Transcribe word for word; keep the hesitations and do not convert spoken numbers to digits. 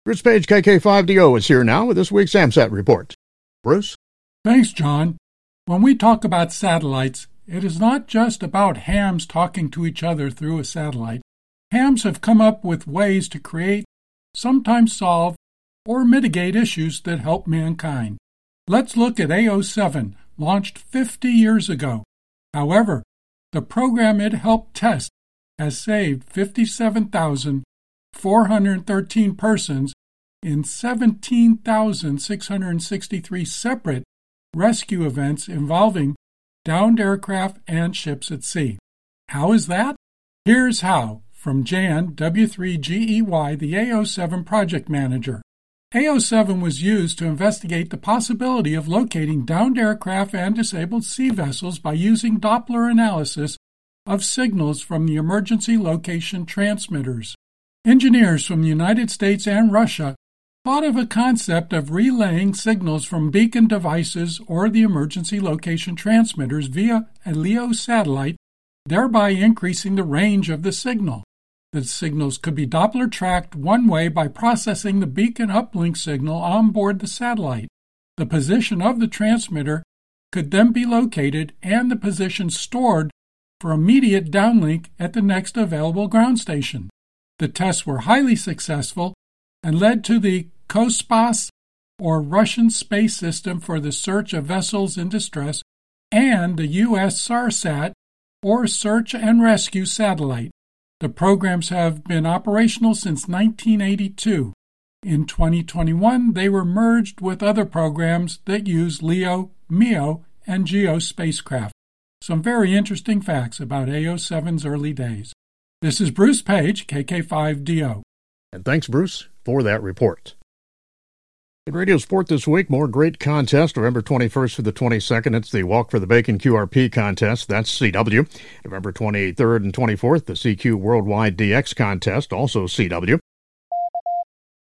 Bruce Page, K K five D O, is here now with this week's SAMSAT report. Bruce? Thanks, John. When we talk about satellites, it is not just about hams talking to each other through a satellite. Hams have come up with ways to create, sometimes solve, or mitigate issues that help mankind. Let's look at A O seven, launched fifty years ago. However, the program it helped test has saved fifty-seven thousand four hundred thirteen persons in seventeen thousand six hundred sixty-three separate rescue events involving downed aircraft and ships at sea. How is that? Here's how, from Jan W three G E Y, the A O seven project manager. A O seven was used to investigate the possibility of locating downed aircraft and disabled sea vessels by using Doppler analysis of signals from the emergency location transmitters. Engineers from the United States and Russia thought of a concept of relaying signals from beacon devices or the emergency location transmitters via a LEO satellite, thereby increasing the range of the signal. The signals could be Doppler tracked one way by processing the beacon uplink signal on board the satellite. The position of the transmitter could then be located and the position stored for immediate downlink at the next available ground station. The tests were highly successful and led to the Kosmos, or Russian Space System for the Search of Vessels in Distress, and the U S SARSAT, or Search and Rescue Satellite. The programs have been operational since nineteen eighty-two. In twenty twenty-one, they were merged with other programs that use LEO, MEO, and GEO spacecraft. Some very interesting facts about A O seven's early days. This is Bruce Page, K K five D O. And thanks, Bruce, for that report. In Radio Sport this week, more great contests. November twenty-first through the twenty-second, it's the Walk for the Bacon Q R P contest. That's C W. November twenty-third and twenty-fourth, the C Q Worldwide D X contest, also C W.